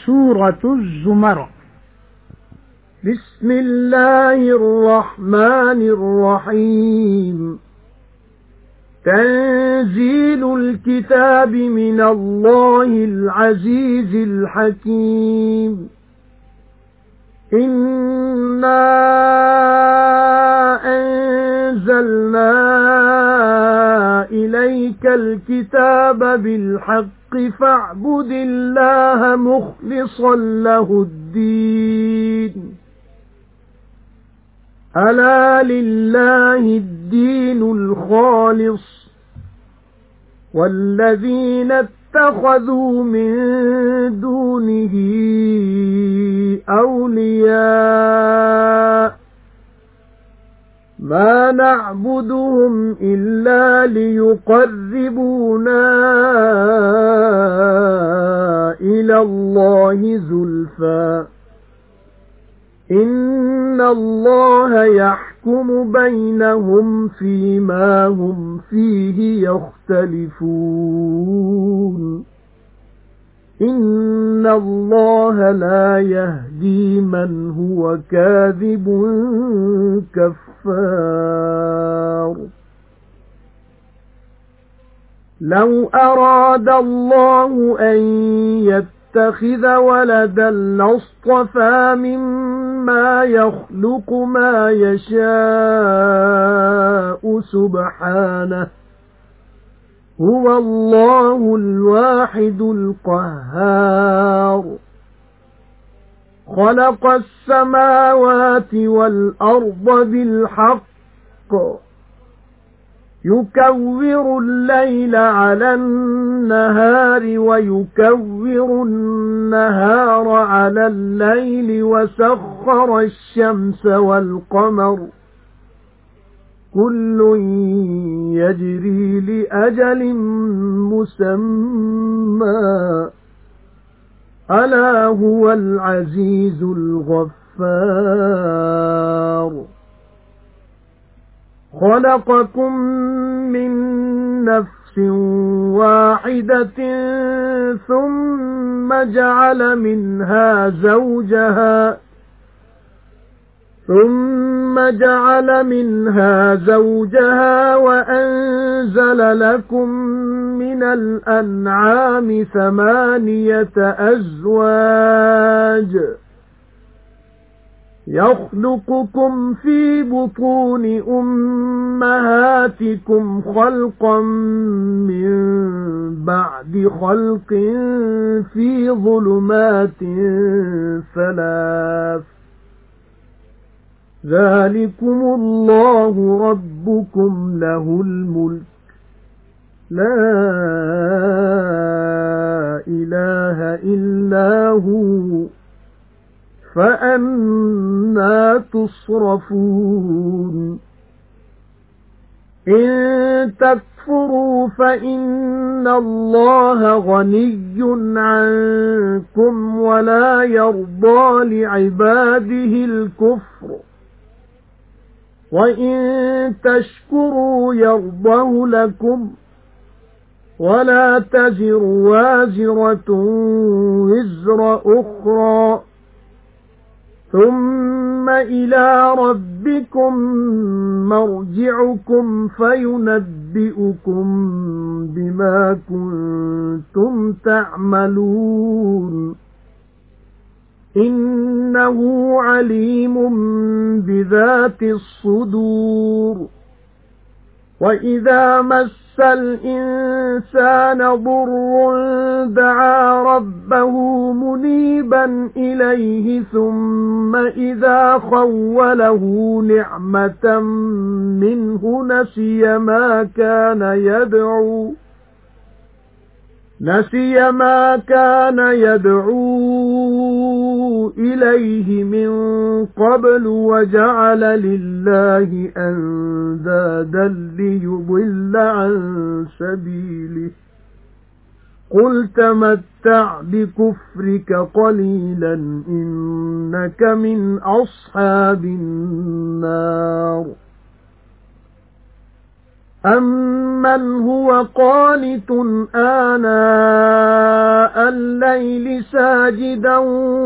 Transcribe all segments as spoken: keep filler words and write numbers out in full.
سورة الزمر. بسم الله الرحمن الرحيم. تنزيل الكتاب من الله العزيز الحكيم. إِنَّا أَنزَلْنَا إِلَيْكَ الْكِتَابَ بِالْحَقِّ فَاعْبُدِ اللَّهَ مُخْلِصًا لَّهُ الدِّينَ. أَلَا لِلَّهِ الدِّينُ الْخَالِصُ، وَالَّذِينَ اتَّخَذُوا مِن دُونِهِ أَوْلِيَاءَ مَا نَعْبُدُهُمْ إِلَّا لِيُقَرِّبُونَا إِلَى اللَّهِ زُلْفَىٰ إِنَّ اللَّهَ يَحْكُمُ بَيْنَهُمْ فِيمَا هُمْ فِيهِ يَخْتَلِفُونَ. إِنَّ اللَّهَ لَا يَهْدِي مَنْ هُوَ كَاذِبٌ كَفَّارٌ. لَوْ أَرَادَ اللَّهُ أَن يَتَّخِذَ وَلَدًا لَّاصْطَفَىٰ مِمَّا يَخْلُقُ مَا يَشَاءُ سُبْحَانَهُ، هُوَ اللَّهُ الْوَاحِدُ الْقَهَّارُ. خَلَقَ السَّمَاوَاتِ وَالْأَرْضَ بِالْحَقِّ، يُكَوِّرُ اللَّيْلَ عَلَى النَّهَارِ وَيُكَوِّرُ النَّهَارَ عَلَى اللَّيْلِ وَسَخَّرَ الشَّمْسَ وَالْقَمَرَ كُلٌّ يَجْرِي لِأَجَلٍ مُّسَمًّى، أَلَا هُوَ الْعَزِيزُ الْغَفَّارُ. خَلَقَكُم مِّن نَّفْسٍ وَاحِدَةٍ ثُمَّ جَعَلَ مِنْهَا زَوْجَهَا ثُمَّ جَعَلَ مِنْهَا زَوْجَهَا وَأَنزَلَ لَكُم مِّنَ الْأَنْعَامِ ثَمَانِيَةَ أَزْوَاجٍ يَخْلُقُكُمْ فِي بُطُونِ أُمَّهَاتِكُمْ خَلْقًا مِّن بَعْدِ خَلْقٍ فِي ظُلُمَاتٍ ثَلَاثٍ. ذَلِكُمُ اللَّهُ رَبُّكُمْ لَهُ الْمُلْكُ لَا إِلَٰهَ إِلَّا هُوَ، فَأَنَّىٰ تُصْرَفُونَ. إِن تَكْفُرُوا فَإِنَّ اللَّهَ غَنِيٌّ عَنكُمْ وَلَا يَرْضَىٰ لِعِبَادِهِ الْكُفْرَ، وَإِن تَشْكُرُوا يَرْضَهُ لَكُمْ، وَلَا تَزِرُ وَازِرَةٌ وِزْرَ أُخْرَى، ثُمَّ إِلَى رَبِّكُمْ مَرْجِعُكُمْ فَيُنَبِّئُكُم بِمَا كُنتُمْ تَعْمَلُونَ. إِنَّهُ عَلِيمٌ بِذَاتِ الصُّدُورِ. وَإِذَا مَسَّ الْإِنسَانَ ضُرٌّ دَعَا رَبَّهُ مُنِيبًا إِلَيْهِ ثُمَّ إِذَا خَوَّلَهُ نِعْمَةً مِّنْهُ نَسِيَ مَا كَانَ يَدْعُو نَسِيَ مَا كَانَ يَدْعُو إِلَيْهِ مِن قَبْلُ وَجَعَلَ لِلَّهِ أَندَادًا لِّيُضِلَّ عَن سَبِيلِهِ. قُلْ تَمَتَّعْ بِكُفْرِكَ قَلِيلًا إِنَّكَ مِنْ أَصْحَابِ النَّارِ. أَمَّنْ هُوَ قَانِتٌ آنَاءَ اللَّيْلِ سَاجِدًا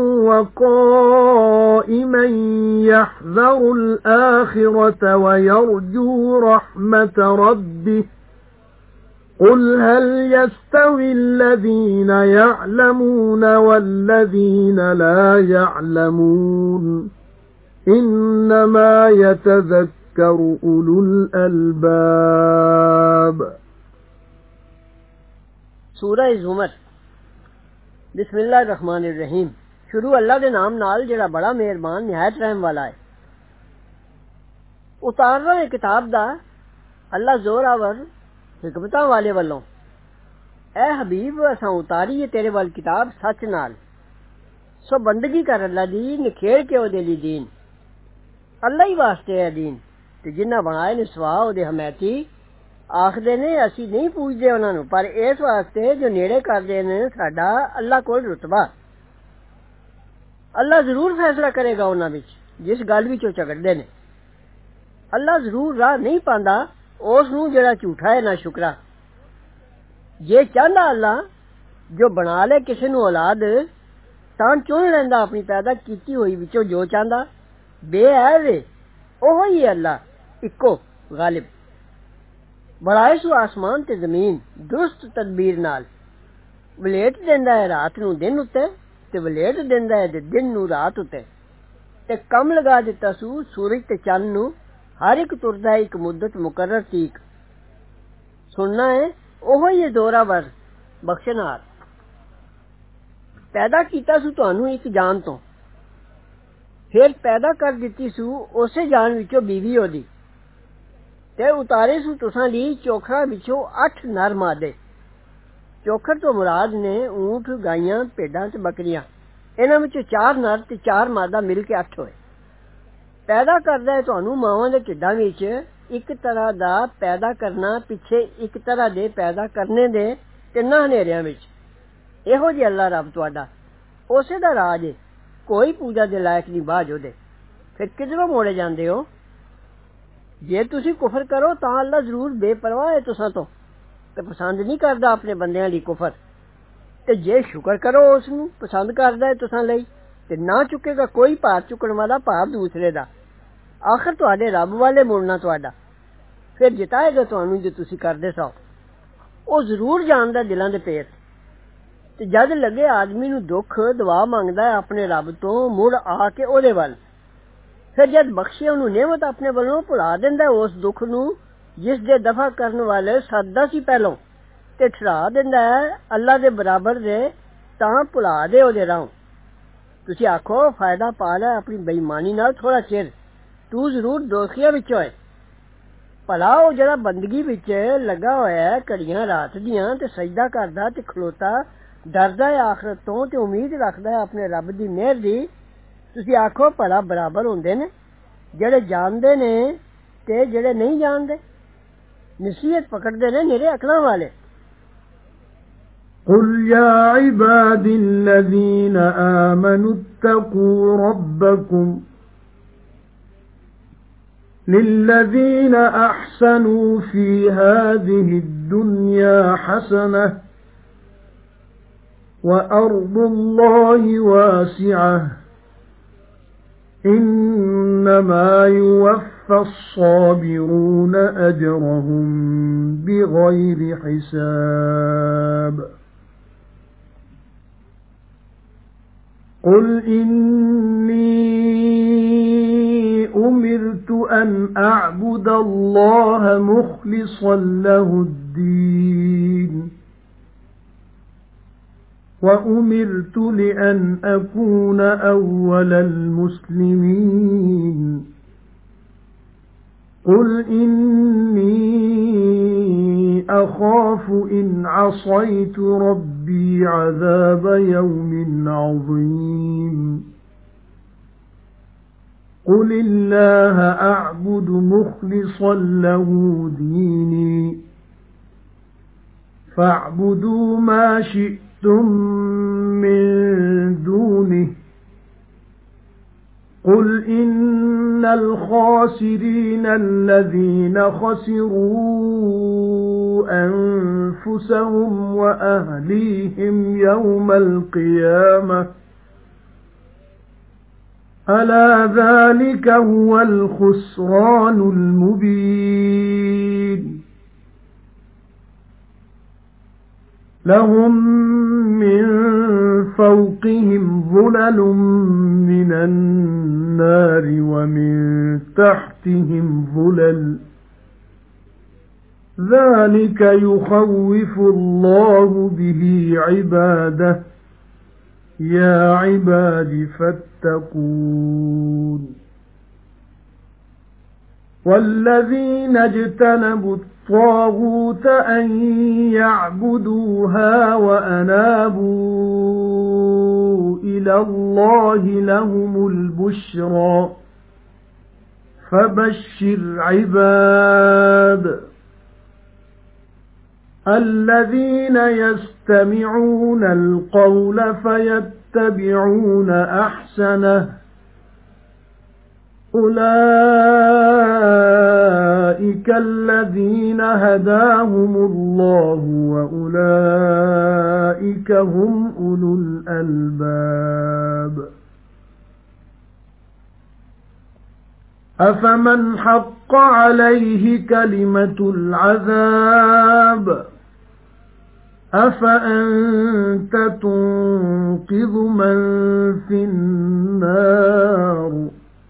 وَقَائِمًا يَحْذَرُ الْآخِرَةَ وَيَرْجُو رَحْمَةَ رَبِّهِ قُلْ هَلْ يَسْتَوِي الَّذِينَ يَعْلَمُونَ وَالَّذِينَ لَا يَعْلَمُونَ إِنَّمَا يَتَذَكَّرُ أُولُو الْأَلْبَابِ۔ سورہ زمر۔ بسم اللہ الرحمن الرحیم۔ شروع اللہ دے نام نال جڑا بڑا مہربان نہایت رحم والا ہے۔ اتار رہے کتاب دا اللہ زور آور حکمتاں والے والوں، اے حبیب اساں اتاری ہے تیرے وال کتاب سچ نال، سو بندگی کر اللہ دی نکھیڑ کے او دے لی دین، اللہ ہی واسطے ہے دین تے جنہ بنائے نے سوا او دے حمایتی آخدے نے اسی نہیں پوچھدے انہاں نوں، پر اس واسطے جو نیڑے کردے نے ساڈا اللہ کول رتبہ۔ اللہ ضرور فیصلہ کرے گا انہاں وچ جس گل وچ او جھگڑدے نے۔ اللہ ضرور راہ نہیں پاندا اس نوں جڑا جھوٹا ہے نہ شکرا۔ جے چاہندا اللہ جو بنا لے کسے نوں اولاد تاں چن لیندا اپنی پیدا کیتی ہوئی وچوں جو چاہندا، بے عیب ہے اوہی ہے اللہ اکو غالب۔ بڑائے سو آسمان تے زمین درست تدبیر نال، ولیٹ دیندا ہے رات نوں دن اُتے تے ولیٹ دیندا ہے دن نوں رات اُتے، تے کم لگا دتا سو سورج تے چند نوں، ہر ایک تردا ہے ایک مدت مقرر تیک۔ سننا ہے اوہی ہے زوراور بخشنہار۔ پیدا کیتا سو تانوں ایک جان تو، پھر پیدا کر دتی سو اسے جان وچوں بیوی اودی، تے اتارے سو تساں لی چوکھڑا وچوں اٹھ نر مادے۔ چوکھڑ تو مراد نے اونٹ، گائیاں، بھیڈاں تے بکریاں، انہاں وچوں چار نر تے چار مادہ مل کے اٹھ ہوئے۔ پیدا کردا ہے تانوں ماواں دے ٹھڈاں وچ ایک طرح دا پیدا کرنا پیچھے ایک طرح دے پیدا کرنے دے تیناں ہنیریاں وچ۔ ایہو جی اللہ رب تہاڈا اسے دا راج ہے، کوئی پوجا دے لائق نہیں باج دے۔ پھر کدھروں موڑے جاندے ہو؟ جے تسی کفر کرو تاں اللہ ضرور بے پرواہ ہے تساں تو تے پسند نہیں کردا اپنے بندیاں لی کفر، تے جے شکر کرو اس نوں پسند کردا ہے تساں لئی، تے نہ چکے گا کوئی پار چکن والا پار دوسرے دا۔ آخر تہاڈے رب والے مڑنا تہاڈا، پھر جتائے گا تانوں جو تسی کردے سو۔ او ضرور جاندا دلاں دے پیر، تے جد لگے آدمی نوں دکھ دعا منگدا ہے اپنے رب تو مڑ آ کے او دے ول، پھر جد بخشے انہوں نعمت اپنے ولوں بھلا دیندا ہے اس دکھ نوں جس دے دفع کرن والے سادہ سی پہلوں، تے ٹھہرا دیندا ہے اللہ دے برابر دے تاں بھلا دے او دے راہ۔ تسی آکھو فائدہ پا لے اپنی بےایمانی نال تھوڑا چر، تو ضرور دوزخیاں وچوں ہے۔ بھلا او جڑا بندگی وچ لگا ہویا ہے گھڑیاں رات دیاں تے سجدہ کردا تے کھلوتا ڈردا ہے آخرت تو تے امید رکھدا ہے اپنے رب دی مہر دی، تسی آکھو بھلا برابر ہوندے نے جڑے جاندے نے تے جڑے نہیں جاندے؟ نصیحت پکڑدے نے نیرے عقلاں والے۔ قُلْ يَا عِبَادِي الَّذِينَ آمَنُوا اتَّقُوا رَبَّكُمْ لِلَّذِينَ أَحْسَنُوا فِي هَذِهِ الدُّنْيَا حَسَنَةٌ وَأَرْضُ اللَّهِ وَاسِعَةٌ إِنَّمَا يُوَفَّى الصَّابِرُونَ أَجْرَهُم بِغَيْرِ حِسَابٍ قُلْ إِنِّي أُمِرْتُ أَنْ أَعْبُدَ اللَّهَ مُخْلِصًا لَهُ الدِّينَ وَأُمِرْتُ لِأَنْ أَكُونَ أَوَّلَ الْمُسْلِمِينَ قُلْ إِنِّي أَخَافُ إِنْ عَصَيْتُ رَبِّي عَذَابَ يَوْمٍ عَظِيمٍ قُلِ اللَّهَ أَعْبُدُ مُخْلِصًا لَهُ دِينِي فَاعْبُدُوا مَا شِئْتُم مِّن دُونِهِ قُلْ إِنَّ الخاسرين الذين خسروا أنفسهم وأهليهم يوم القيامة ألا ذلك هو الخسران المبين لهم من فوقهم ظلل من النار ومن تحتهم ظلل ذلك يخوف الله به عباده يا عباد فاتقون والذين اجتنبوا الطاغوت أن يعبدوها وأنابوا إلى الله لهم البشرى فبشر عباد الذين يستمعون القول فيتبعون أحسنه أولئك الذين هداهم الله وأولئك هم أولو الألباب أفمن حق عليه كلمة العذاب أفأنت تنقذ من في النار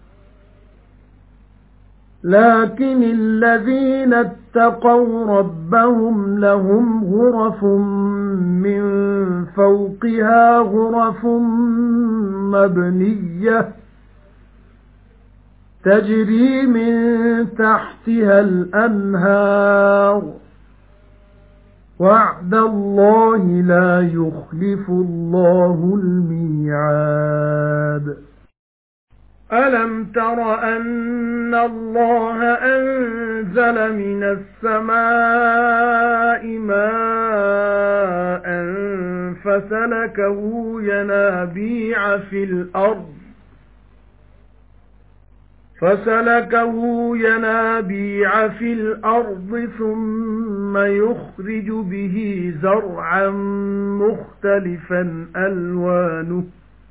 لكن الذين اتقوا ربهم لهم غرف من فوقها غرف مبنية تجري من تحتها الأنهار وعد الله لا يخلف الله الميعاد ألم تر أن الله أنزل من السماء ماء فسلكه ينابيع في الأرض فسلكه ينابيع في الأرض ثم يخرج به زرعا مختلفا ألوانه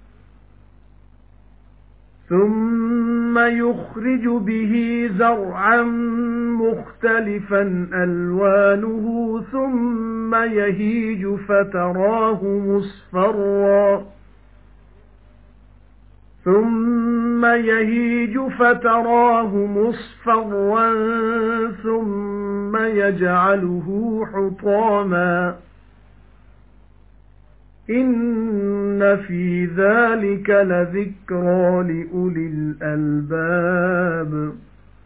ثم يخرج به زرعا مختلفا ألوانه ثم يهيج فتراه مصفرا ثم يهيج فتراه مصفرا ثم يجعله حطاما إن في ذلك لذكرى لأولي الألباب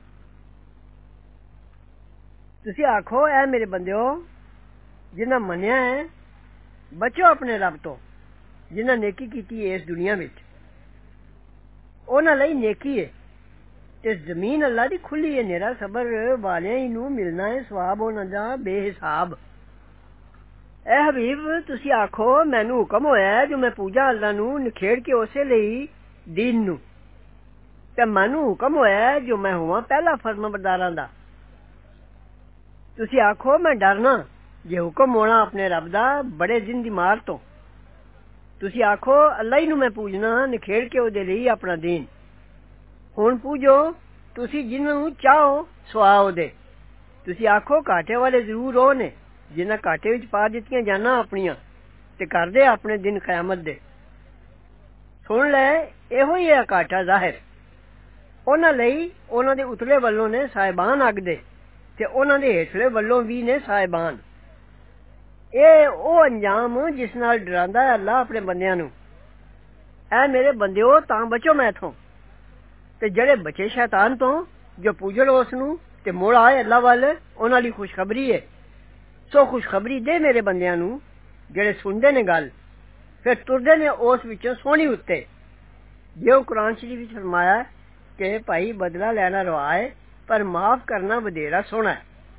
ਤੁਸੀਂ ਆਖੋ ਐ ਮੇਰੇ ਬੰਦਿਓ ਜਿਨ੍ਹਾਂ ਮੰਨਿਆ ਹੈ ਬਚੋ ਆਪਣੇ ਰੱਬ ਤੋਂ ਜਿਨ੍ਹਾਂ ਨੇਕੀ ਕੀਤੀ ਹੈ ਇਸ ਦੁਨੀਆ ਵਿੱਚ ਉਹਨਾਂ ਲਈ ਨੇਕੀ ਹੈ ਤੇ ਜ਼ਮੀਨ ਅੱਲਾ ਦੀ ਖੁੱਲੀ ਹੈ ਨੇਰਾ ਸਬਰ ਵਾਲਿਆਂ ਨੂੰ ਮਿਲਣਾ ਹੈ ਸਵਾਬ ਉਹਨਾਂ ਦਾ ਬੇਹਿਸਾਬ ਐ ਹਬੀਬ ਤੁਸੀਂ ਆਖੋ ਮੈਨੂੰ ਹੁਕਮ ਹੋਇਆ ਜੋ ਮੈਂ ਪੂਜਾ ਅੱਲਾ ਨੂੰ ਨਿਖੇੜ ਕੇ ਉਸੇ ਲਈ ਦੀਨ ਨੂੰ ਤੇ ਮੈਨੂੰ ਹੁਕਮ ਹੋਇਆ ਜੋ ਮੈਂ ਹੋਵਾਂ ਪਹਿਲਾ ਫਰਮਾਬਰਦਾਰਾਂ ਦਾ ਤੁਸੀਂ ਆਖੋ ਮੈਂ ਡਰਨਾ ਜੇ ਹੁਕਮ ਹੋਣਾ ਆਪਣੇ ਰੱਬ ਦਾ ਬੜੇ ਦਿਨ ਦੀ ਮਾਰ ਤੋਂ ਤੁਸੀਂ ਆਖੋ ਅੱਲਾ ਹੀ ਨੂੰ ਮੈਂ ਪੂਜਣਾ ਨਿਖੇੜ ਕੇ ਉਹਦੇ ਲਈ ਆਪਣਾ ਦੀਨ ਹੁਣ ਪੂਜੋ ਤੁਸੀਂ ਜਿਹਨੂੰ ਚਾਹੋ ਸਵਾਓ ਦੇ ਤੁਸੀਂ ਆਖੋ ਘਾਟੇ ਵਾਲੇ ਜ਼ਰੂਰ ਉਹ ਨੇ ਜਿਨ੍ਹਾਂ ਘਾਟੇ ਵਿੱਚ ਪਾ ਦਿੱਤੀਆਂ ਜਾਨਾਂ ਆਪਣੀਆਂ ਤੇ ਕਰਦੇ ਆਪਣੇ ਦਿਨ ਕਿਆਮਤ ਦੇ ਸੁਣ ਲੈ ਇਹੋ ਹੀ ਹੈ ਘਾਟਾ ਜ਼ਾਹਿਰ ਉਹਨਾਂ ਲਈ ਉਹਨਾਂ ਦੇ ਉਤਲੇ ਵੱਲੋਂ ਨੇ ਸਾਹਿਬਾਨ ਅੱਗ ਦੇ ਤੇ ਉਹਨਾਂ ਦੇ ਹੇਠਲੇ ਵੱਲੋਂ ਵੀ ਨੇ ਸਾਹਿਬਾਨ ਇਹ ਉਹ ਅੰਜਾਮ ਜਿਸ ਨਾਲ ਡਰਾਉਂਦਾ ਹੈ ਅੱਲਾ ਆਪਣੇ ਬੰਦਿਆਂ ਨੂੰ ਐ ਮੇਰੇ ਬੰਦਿਓ ਤਾਂ ਬਚੋ ਮੈਥੋਂ ਤੇ ਜਿਹੜੇ ਬਚੇ ਸ਼ੈਤਾਨ ਤੋਂ ਜੋ ਪੂਜਣ ਉਸ ਨੂੰ ਤੇ ਮੁੜ ਆਏ ਅੱਲਾ ਵੱਲ ਉਹਨਾਂ ਲਈ ਖੁਸ਼ਖਬਰੀ ਹੈ ਸੋ ਖੁਸ਼ਖਬਰੀ ਦੇ ਮੇਰੇ ਬੰਦਿਆਂ ਨੂੰ ਜਿਹੜੇ ਸੁਣਦੇ ਨੇ ਗੱਲ ਫਿਰ ਤੁਰਦੇ ਨੇ ਉਸ ਵਿੱਚੋਂ ਸੋਹਣੀ ਉੱਤੇ ਜੋ ਕੁਰਾਨ ਸ਼ਰੀਫ ਵਿੱਚ ਫਰਮਾਇਆ ਕਿ ਭਾਈ ਬਦਲਾ ਲੈਣਾ ਰਵਾ ਹੈ ਪਰ ਮਾਫ ਕਰਨਾ ਵਧੇਰਾ ਸੋਹਣਾ ਹੈ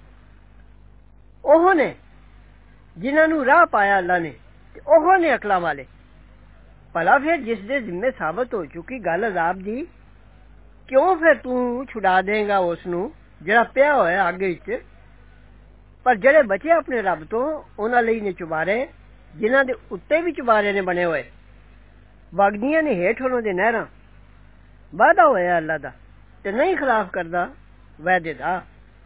ਉਹ ਨੇ ਜਿਨ੍ਹਾਂ ਨੂੰ ਰਾਹ ਪਾਇਆ ਅੱਲਾ ਨੇ ਤੇ ਉਹ ਨੇ ਅਕਲਾਂ ਵਾਲੇ ਭਲਾ ਫਿਰ ਜਿਸ ਦੇ ਜ਼ਿੰਮੇ ਸਾਬਤ ਹੋ ਚੁੱਕੀ ਗੱਲ ਅਜ਼ਾਬ ਦੀ ਕਿਉਂ ਫਿਰ ਤੂੰ ਛੁਡਾ ਦੇਂਗਾ ਉਸ ਨੂੰ ਜਿਹੜਾ ਪਿਆ ਹੋਇਆ ਅੱਗ ਵਿੱਚ। ਪਰ ਜਿਹੜੇ ਬਚੇ ਆਪਣੇ ਰੱਬ ਤੋਂ ਉਹਨਾਂ ਲਈ ਨੇ ਚੁਬਾਰੇ ਜਿਨ੍ਹਾਂ ਦੇ ਉੱਤੇ ਵੀ ਚੁਬਾਰੇ ਨੇ ਬਣੇ ਹੋਏ, ਵਗਦੀਆਂ ਨੇ ਹੇਠ ਉਹਨਾਂ ਦੇ ਨਹਿਰਾਂ। ਵਾਅਦਾ ਹੋਇਆ ਅੱਲਾ ਦਾ ਤੇ ਨਹੀਂ ਖਿਲਾਫ ਕਰਦਾ ਵਾਅਦੇ ਦਾ।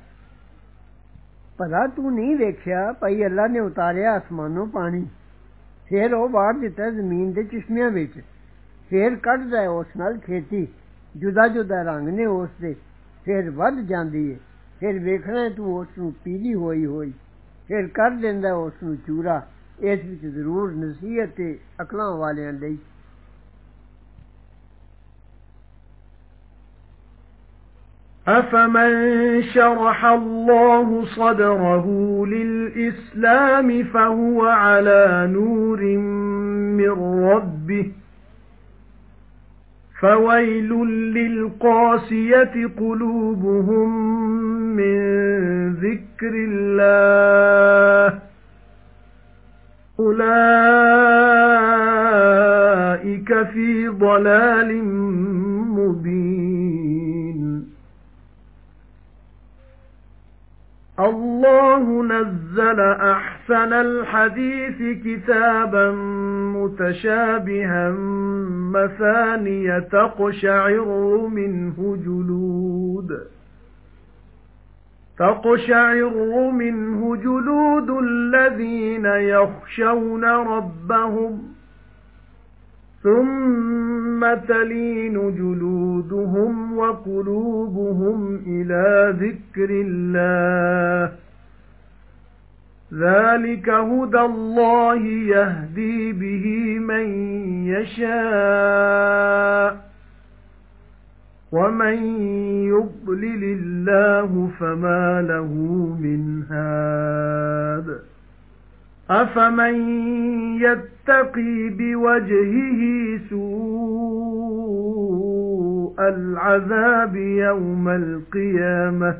ਭਲਾ ਤੂੰ ਨਹੀਂ ਵੇਖਿਆ ਭਾਈ ਅੱਲਾ ਨੇ ਉਤਾਰਿਆ ਆਸਮਾਨੋਂ ਪਾਣੀ, ਫਿਰ ਉਹ ਵਾਰ ਦਿੱਤਾ ਜ਼ਮੀਨ ਦੇ ਚਸ਼ਮਿਆਂ ਵਿੱਚ, ਫਿਰ ਕੱਢਦਾ ਹੈ ਉਸ ਨਾਲ ਖੇਤੀ, ਜੁਦਾ ਜੁਦਾ ਰੰਗ ਨੇ ਉਸ ਦੇ, ਫਿਰ ਵੱਧ ਜਾਂਦੀ ਹੈ, ਫਿਰ ਵੇਖਣਾ ਤੂੰ ਉਸ ਨੂੰ ਪੀਲੀ ਹੋਈ ਹੋਈ, ਫਿਰ ਕਰ ਦਿੰਦਾ ਉਸ ਨੂੰ ਚੂਰਾ। ਇਸ ਵਿੱਚ ਜ਼ਰੂਰ ਨਸੀਹਤ ਤੇ ਅਕਲਾਂ ਵਾਲਿਆਂ ਲਈ। أفمن شرح الله صدره للإسلام فهو على نور من ربه فويل للقاسية قلوبهم من ذكر الله أولئك في ضلال مبين الله نزل أحسن الحديث كتابا متشابها مثانية تقشعر منه جلود تقشعر منه جلود الذين يخشون ربهم ثم تلين جلودهم وقلوبهم إلى ذكر الله ذلك هدى الله يهدي به من يشاء ومن يضلل الله فما له من هاد أفمن يتقي بوجهه سوء العذاب يوم القيامة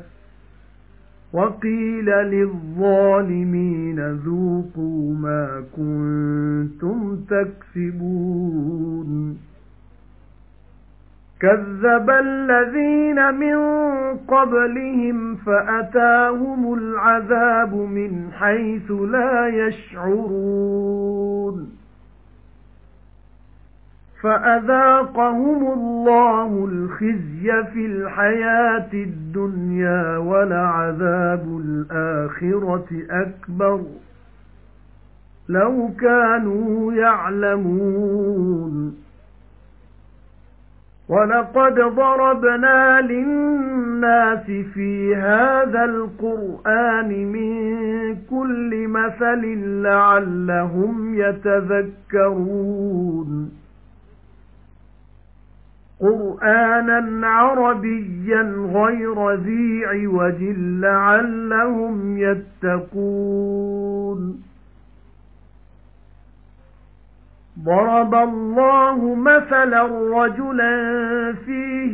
وقيل للظالمين ذوقوا ما كنتم تكسبون كذب الذين من قبلهم فأتاهم العذاب من حيث لا يشعرون فأذاقهم الله الخزي في الحياة الدنيا ولعذاب الآخرة أكبر لو كانوا يعلمون وَلَقَدْ ضَرَبْنَا لِلنَّاسِ فِي هَذَا الْقُرْآنِ مِنْ كُلِّ مَثَلٍ لَعَلَّهُمْ يَتَذَكَّرُونَ قُرْآنًا عَرَبِيًّا غَيْرَ ذِي عِوَجٍ لَعَلَّهُمْ يَتَّقُونَ ضرب الله مثلا رجلا فيه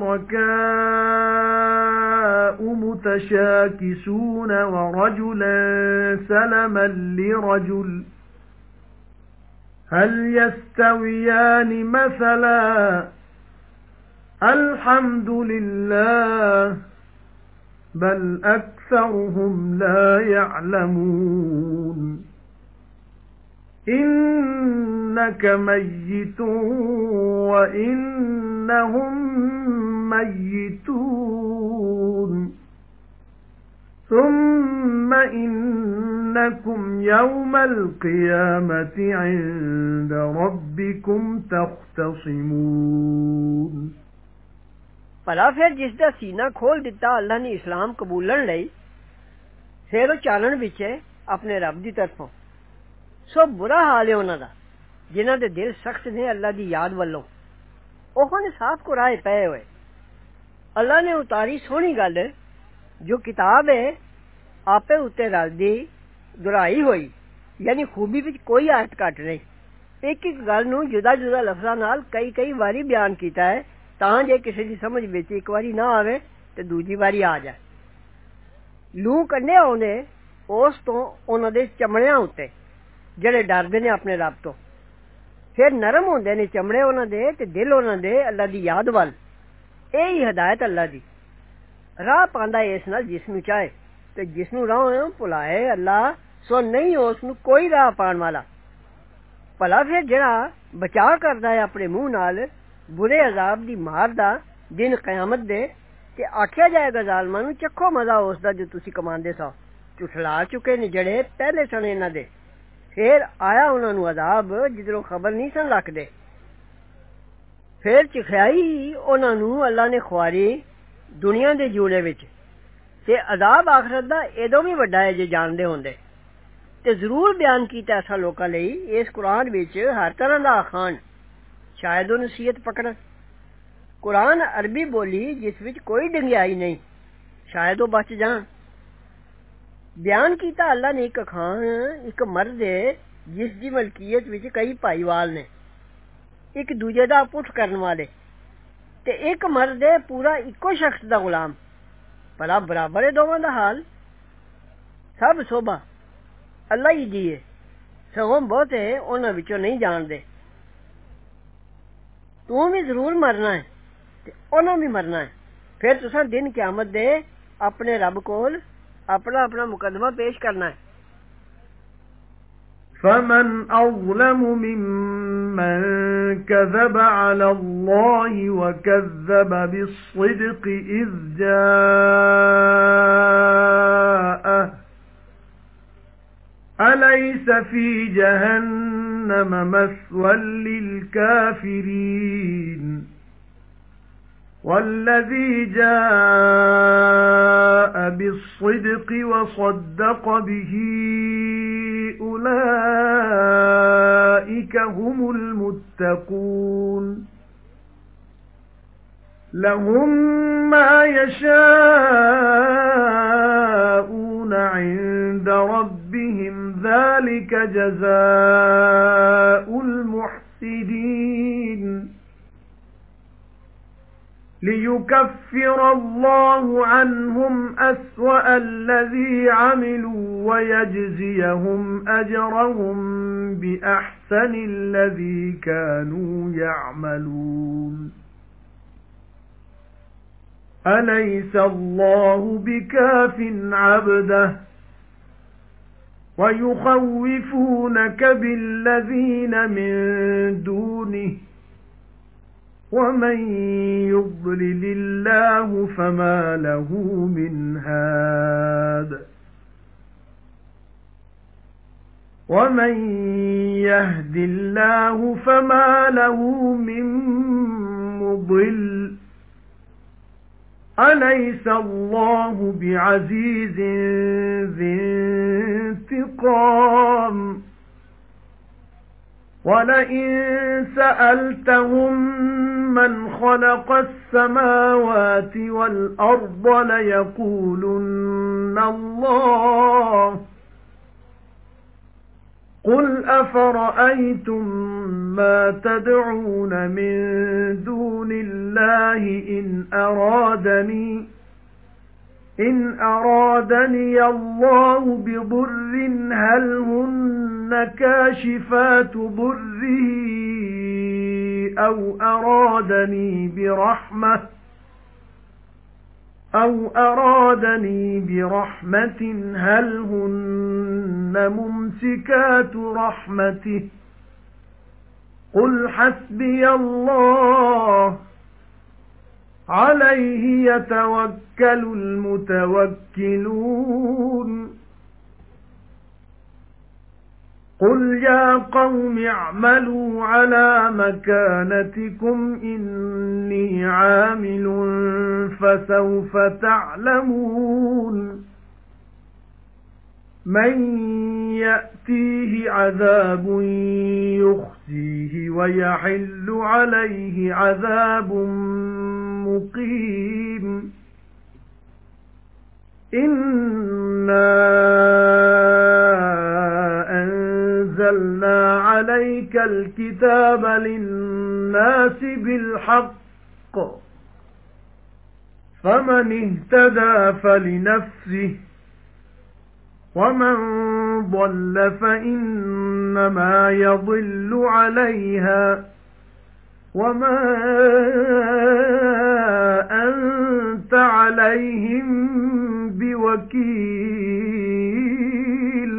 شركاء متشاكسون ورجلا سلما لرجل هل يستويان مثلا الحمد لله بل أكثرهم لا يعلمون إنك ميت وإنهم ميتون ثم إنكم يوم القيامة عند ربكم تختصمون ਭਲਾ ਫਿਰ ਜਿਸ ਦਾ ਸੀਨਾ ਖੋਲ ਦਿੱਤਾ ਅੱਲਾ ਨੇ ਇਸਲਾਮ ਕਬੂਲਣ ਲਈ, ਫਿਰ ਉਹ ਚਾਲਣ ਵਿੱਚ ਹੈ ਆਪਣੇ ਰੱਬ ਦੀ ਤਰਫੋਂ। ਸੋ ਬੁਰਾ ਹਾਲ ਹੈ ਉਹਨਾਂ ਦਾ ਜਿਨ੍ਹਾਂ ਦੇ ਦਿਲ ਸਖਤ ਨੇ ਅੱਲਾ ਦੀ ਯਾਦ ਵੱਲੋਂ, ਉਹ ਨੇ ਸਾਫ਼ ਕੁਰਾਏ ਪਏ ਹੋਏ। ਅੱਲਾ ਨੇ ਉਤਾਰੀ ਸੋਹਣੀ ਗੱਲ ਜੋ ਕਿਤਾਬ ਹੈ ਆਪੇ ਉੱਤੇ ਰਲਦੀ ਦੁਹਰਾਈ ਹੋਈ, ਯਾਨੀ ਖੂਬੀ ਵਿੱਚ ਕੋਈ ਆਇਤ ਘੱਟ ਨਹੀਂ। ਇੱਕ ਇੱਕ ਗੱਲ ਨੂੰ ਜੁਦਾ ਜੁਦਾ ਲਫ਼ਜ਼ਾਂ ਨਾਲ ਕਈ ਕਈ ਵਾਰੀ ਬਿਆਨ ਕੀਤਾ ਹੈ ਤਾਂ ਜੇ ਕਿਸੇ ਦੀ ਸਮਝ ਵਿੱਚ ਇੱਕ ਵਾਰੀ ਨਾ ਆਵੇ ਤੇ ਦੂਜੀ ਵਾਰੀ ਆ ਜਾਏ। ਲੂਹ ਕੰਢੇ ਆਉਂਦੇ ਉਸ ਤੋਂ ਉਹਨਾਂ ਦੇ ਚਮੜਿਆਂ ਉੱਤੇ ਜਿਹੜੇ ਡਰਦੇ ਨੇ ਆਪਣੇ ਰੱਬ ਤੋਂ, ਫਿਰ ਨਰਮ ਹੁੰਦੇ ਨੇ ਚਮੜੇ ਉਹਨਾਂ ਦੇ ਤੇ ਦਿਲ ਉਹਨਾਂ ਦੇ ਅੱਲਾ ਦੀ ਯਾਦ ਵੱਲ, यही हिदायत अल्लाह दी राह पांदा इस नाल जिसनू चाहे ते जिसनू राह भुलाए अल्लाह सो नहीं उसनू कोई राह पाण वाला भला फिर जेड़ा बचा करदा है अपने मुंह नाल बुरे अजाब दी मार दा दिन कयामत दे ते आख्या जाएगा जालमां नू चखो मजा उसदा जो तुसी कमांदे सो झुठला चुके ने जड़े पहले सन इन्हां दे फिर आया उन्हां नू अजाब जिधरों खबर नहीं सन रखदे फिर चिखयाई उन्हां नू अल्लाह ने खुआरी दुनिया दे जूने विच ते अजाब आखरत दा एदों भी वड्डा है जे जानदे होंदे ते जरूर बयान कीता ऐसा लोकां लई इस कुरान विच हर तरह दा अखान शायद ओ नसीहत पकड़न कुरान अरबी बोली जिस विच कोई डंगियाई नहीं शायद ओ बच जान बयान कीता अल्लाह ने एक खान एक मर्द है जिस दी मलकीयत विच कई भाईवाल ने एक दूजे दा पुठ करन वाले ते एक मर्द है पूरा इक्को शख्स दा गुलाम भला बराबर है दोवां दा हाल सब शोभा अल्लाह ही दी है सगों बहुत है उन्हां विचों नहीं जानदे तू भी जरूर मरना है ते उन्हां भी मरना है फिर तुसां दिन क़यामत दे अपने रब कोल अपना अपना मुकदमा पेश करना है فمن أظلم ممن كذب على الله وكذب بالصدق إذ جاءه أليس في جهنم مثوى للكافرين والذي جاء بالصدق وصدق به أولئك هم المتقون لهم ما يشاءون عند ربهم ذلك جزاء المحسنين ليكفر الله عنهم أسوأ الذي عملوا ويجزيهم أجرهم بأحسن الذي كانوا يعملون أليس الله بكاف عبده ويخوفونك بالذين من دونه ومن يضلل الله فما له من هاد ومن يهد الله فما له من مضل أليس الله بعزيز ذي انتقام وَلَئِن سَأَلْتَهُم مَّنْ خَلَقَ السَّمَاوَاتِ وَالْأَرْضَ لَيَقُولُنَّ اللَّهُ قُلْ أَفَرَأَيْتُم مَّا تَدْعُونَ مِن دُونِ اللَّهِ إِنْ أَرَادَنِي إِنْ أَرَادَنِيَ اللَّهُ بِضُرٍّ هَلْ هُنَّ كَاشِفَاتُ ضُرِّهِ أَوْ أَرَادَنِي بِرَحْمَةٍ أَوْ أَرَادَنِي بِرَحْمَةٍ هَلْ هُنَّ مُمْسِكَاتُ رَحْمَتِهِ قُلْ حَسْبِيَ اللَّهُ عَلَيْهِ يَتَوَكَّلُ الْمُتَوَكِّلُونَ قُلْ يَا قَوْمِ اعْمَلُوا عَلَى مَكَانَتِكُمْ إِنِّي عَامِلٌ فَسَوْفَ تَعْلَمُونَ مَن يَأْتِيهِ عَذَابٌ يُخْزِيهِ وَيَحِلُّ عَلَيْهِ عَذَابٌ مُقِيمٌ إِنَّا أَنزَلْنَا عَلَيْكَ الْكِتَابَ لِلنَّاسِ بِالْحَقِّ فَمَنِ اهْتَدَى فَلِنَفْسِهِ وَمَن ضَلَّ فَإِنَّمَا يَضِلُّ عَلَيْهَا وَمَا عليهم بوكيل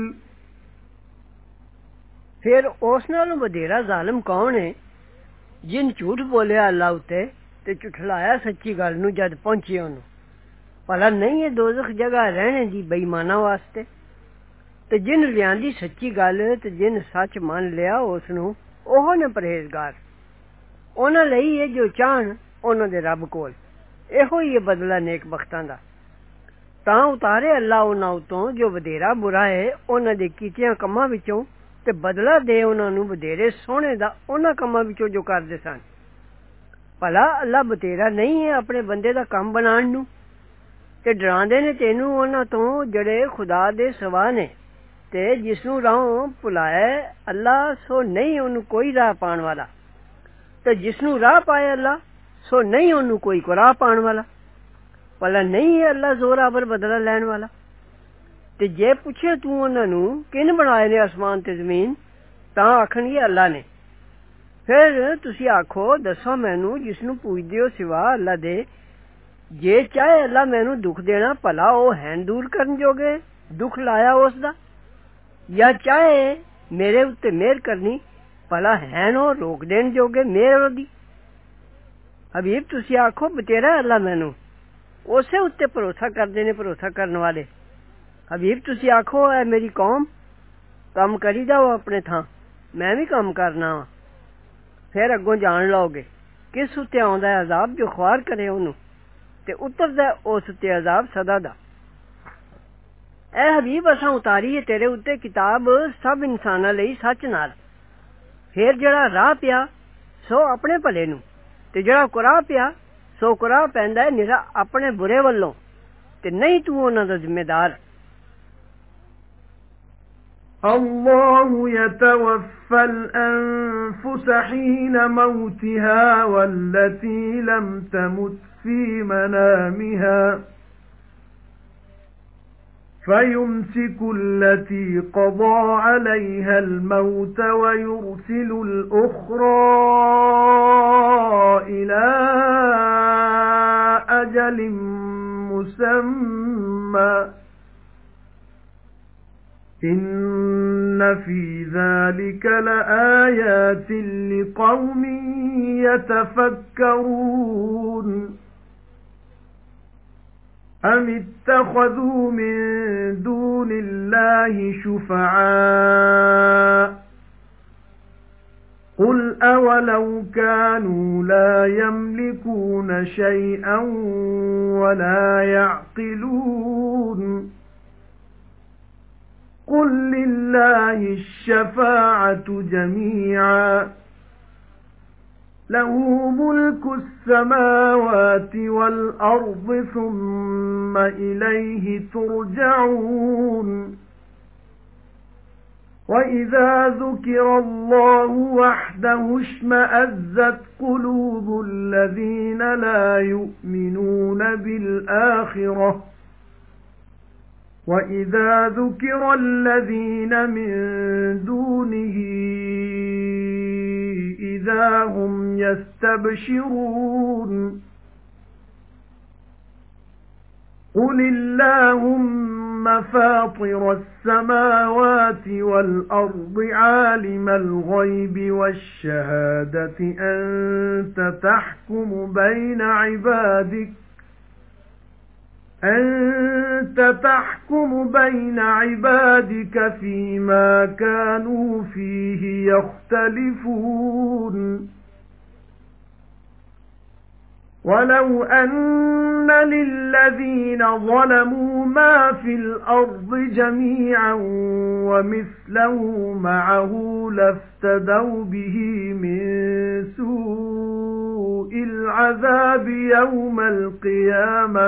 پھر اس نالوں بدیرا ظالم کون ہے جن جھوٹ بولیا اللہ اتے تے جھٹلایا سچی گل نو جد پہنچی اونوں بھلا نہیں ہے دوزخ جگہ رہنے دی بے ایماناں واسطے تے جن لیاندی سچی گل تے جن سچ مان لیا اس نو اوہ نے پرہیزگار انہاں لئی ہے جو چاہن انہاں دے رب کول ایہو ہی بدلہ نیک بختاں دا تاں اتارے اللہ انہاں اتوں جو ودیرا برا ہے انہاں دے کیتیاں کماں وچوں تے بدلہ دے انہاں نو بدیرے سونے دا انہاں کماں وچوں جو کردے سن بھلا اللہ بتیرا نہیں ہے اپنے بندے دا کم بنان نو تے ڈراندے نے تینوں انہاں توں جڑے خدا دے سوا نے تے جس نو راہوں پلایا اللہ سو نہیں اونوں کوئی راہ پان والا تے جس نو راہ پائے اللہ سو نہیں اونوں کوئی کو راہ پان والا بھلا نہیں ہے اللہ زورآور بدلہ لین والا تے جے پوچھے تو انہاں نو کن بنائے نے آسمان تے زمین تاں آکھن گے اللہ نے پھر تسی آکھو دسو مینوں جس نو پوجدے ہو سوا اللہ دے جے چاہے اللہ مینوں دکھ دینا بھلا او ہین دور کرن جوگے دکھ لایا اس دا یا چاہے میرے اتے مہر کرنی بھلا ہین او روک دین جوگے مہر دی حبیب تسی آکھو بتیرا اللہ مینوں اسے اتے بھروسہ کردے نے بھروسہ کرن والے حبیب تسی آکھو اے میری قوم کم کری جاؤ اپنے تھاں میں بھی کم کرنا وا پھر اگوں جان لو گے کس اتے آندا ہے عذاب جو خوار کرے اونوں تے اتردا اس اتے عذاب سدا دا اے حبیب اساں اتاری ہے تیرے اتے کتاب سب انساناں لئی سچ نال پھر جڑا راہ پیا سو اپنے بھلے نو تے جڑا قرآ پیا سو قرآ پیندا ہے نرا اپنے برے والوں تے نہیں تو انہاں دا ذمہ دار الله يتوفى الأنفس حين موتها والتي لم تمت في منامها فيمسك التي قضى عليها الموت ويرسل الأخرى إلى أجل مسمى إن في ذلك لآيات لقوم يتفكرون أم اتخذوا من دون الله شفعاء قل أولو كانوا لا يملكون شيئا ولا يعقلون قل لله الشفاعة جميعا له ملك السماوات والأرض ثم إليه ترجعون وَإِذَا ذُكِرَ اللَّهُ وَحْدَهُ اشْمَأَزَّتْ قُلُوبُ الَّذِينَ لَا يُؤْمِنُونَ بِالْآخِرَةِ وَإِذَا ذُكِرَ الَّذِينَ مِن دُونِهِ إِذَا هُمْ يَسْتَبْشِرُونَ قُلِ اللَّهُمَّ فَاطِرَ السَّمَاوَاتِ وَالْأَرْضِ عَالِمَ الْغَيْبِ وَالشَّهَادَةِ أَنْتَ تَحْكُمُ بَيْنَ عِبَادِكَ أَنْتَ تَحْكُمُ بَيْنَ عِبَادِكَ فِيمَا كَانُوا فِيهِ يَخْتَلِفُونَ وَلَوْ أَنَّ لِلَّذِينَ ظَلَمُوا مَا فِي الْأَرْضِ جَمِيعًا وَمِثْلَهُ مَعَهُ لَافْتَدَوْا بِهِ مِنْ سُوءِ الْعَذَابِ يَوْمَ الْقِيَامَةِ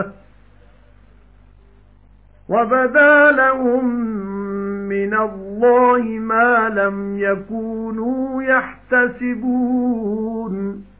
وَبَدَا لَهُم مِّنَ اللَّهِ مَا لَمْ يَكُونُوا يَحْتَسِبُونَ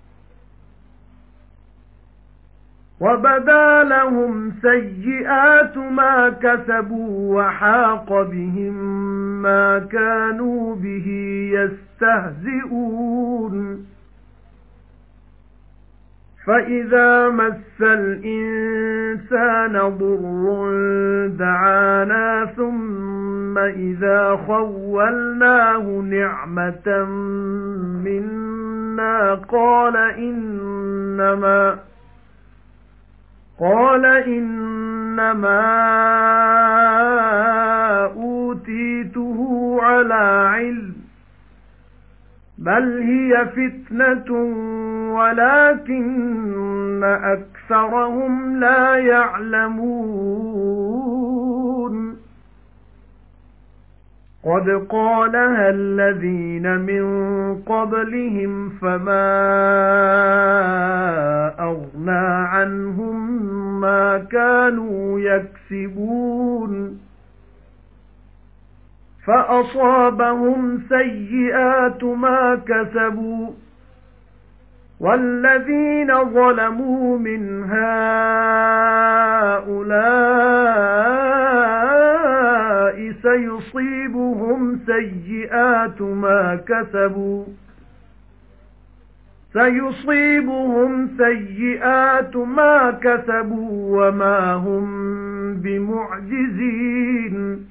وَبَدَا لَهُمْ سَيِّئَاتُ مَا كَسَبُوا وَحَاقَ بِهِمْ مَا كَانُوا بِهِ يَسْتَهْزِئُونَ فإذا مس الإنسان ضر دعانا ثم إذا خولناه نعمة منا قال إنما قال إنما أوتيته على علم بل هي فتنة ولكن أكثرهم لا يعلمون قد قالها الذين من قبلهم فما أغنى عنهم ما كانوا يكسبون فأصابهم سيئات ما كسبوا والذين ظلموا من هؤلاء سيصيبهم سيئات ما كسبوا سيصيبهم سيئات ما كسبوا وما هم بمعجزين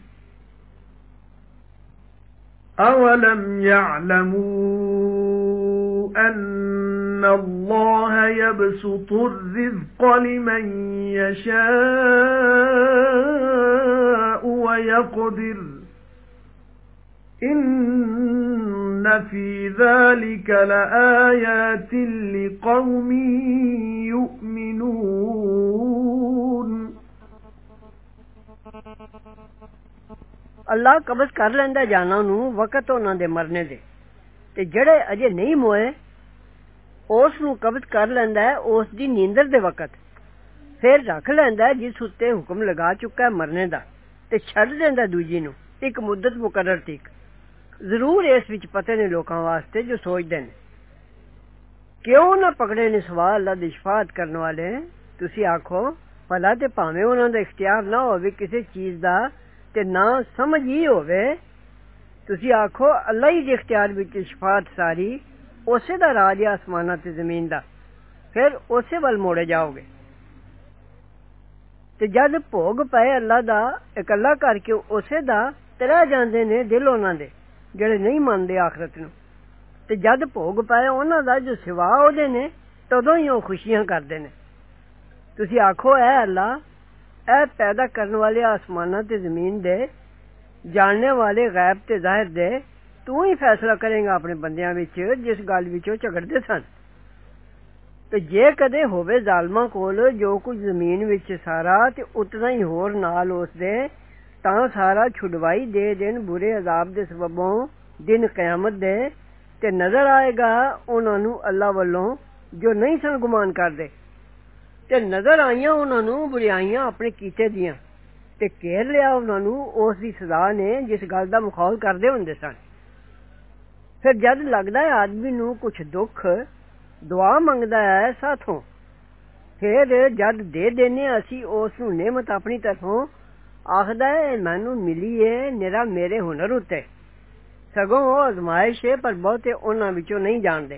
أَوَلَمْ يَعْلَمُوا أَنَّ اللَّهَ يَبْسُطُ الرِّزْقَ لِمَن يَشَاءُ وَيَقْدِرُ إِنَّ فِي ذَلِكَ لَآيَاتٍ لِقَوْمٍ يُؤْمِنُونَ اللہ قبض کر لیندا جانا نو وقت انہاں دے مرنے دے تے جڑے اجے نہیں موئے اس نو قبض کر لیندا ہے اس دی نیندر دے وقت پھر رکھ لیندا ہے جس اُتے حکم لگا چکا ہے مرنے دا تے چھڈ دیندا دوجی نو ایک مدت مقرر تک ضرور اس وچ پتہ نے لوکاں واسطے جو سوچدے نے کیوں نہ پکڑے نے سوال اللہ دی شفاعت کرن والے تسی آکھو بھلا تے پاویں انہاں دا اختیار نہ ہووے کسی چیز دا تے نہ سمجھ ہی ہووے تسی آکھو اللہ ہی دے اختیار وچ شفاعت ساری اسے دا راج ہے آسماناں تے زمین دا پھر اسے ول موڑے جاؤ گے تے جد بھوگ پئے اللہ دا اکلا کر کے اسے دا تے رہ جاندے نے دل انہاں دے جڑے نہیں مانتے آخرت نو تے جد بھوگ پائے انہاں دا جو سوا او دے نے تدوں ہی او خوشیاں کردے نے تسی آکھو اے اللہ اے پیدا کرنے والے آسماناں تے زمین دے جاننے والے غیب تے ظاہر دے تو ہی فیصلہ کریں گا اپنے بندیاں وچ جس گل وچوں جھگڑدے سن تے جے کدے ہووے ظالماں کول جو کچھ زمین وچ سارا تے اتنا ہی ہور نال اس دے تاں سارا چھڈوائی دے دین برے عذاب دے سببوں دن قیامت دے تے نظر آئے گا انہاں نو اللہ والوں جو نہیں سن گمان کردے تے نظر آئیاں انہاں نو بریائیاں اپنے کیتے دیاں تے گھیر لیا انہاں نو اس دی سزا نے جس گل دا مخول کردے ہوندے سن پھر جد لگدا ہے آدمی نو کچھ دکھ دعا منگدا ہے ساتھوں پھر جد دے دینے اسی اس نو نعمت اپنی طرفوں آخدا ہے مینوں ملی ہے نرا میرے ہنر اُتے سگوں وہ آزمائش ہے پر بہتے انہاں وچوں نہیں جاندے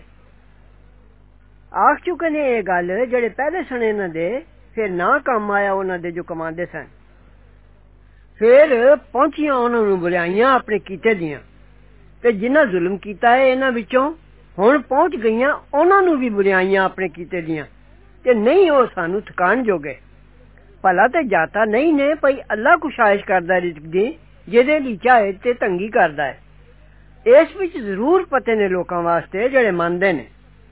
آخ چکے نے یہ گل جڑے پہلے سنے نہ دے پھر نہ کام آیا انہاں دے جو کماندے سن پھر پہنچیاں انہاں نوں بلائیاں اپنے کیتے دیاں تے جنہاں ظلم کیتا ہے انہاں وچوں ہن پہنچ گئیاں انہاں نوں بھی بلائیاں اپنے کیتے دیاں تے نہیں او سانو تھکان جوگے بھلا تے جاتا نہیں نے پئی اللہ کشائش کردا رزق دی جدے لی چاہے تے تنگی کردا ہے اس وچ ضرور پتے نے لوکاں واسطے جڑے مندے نے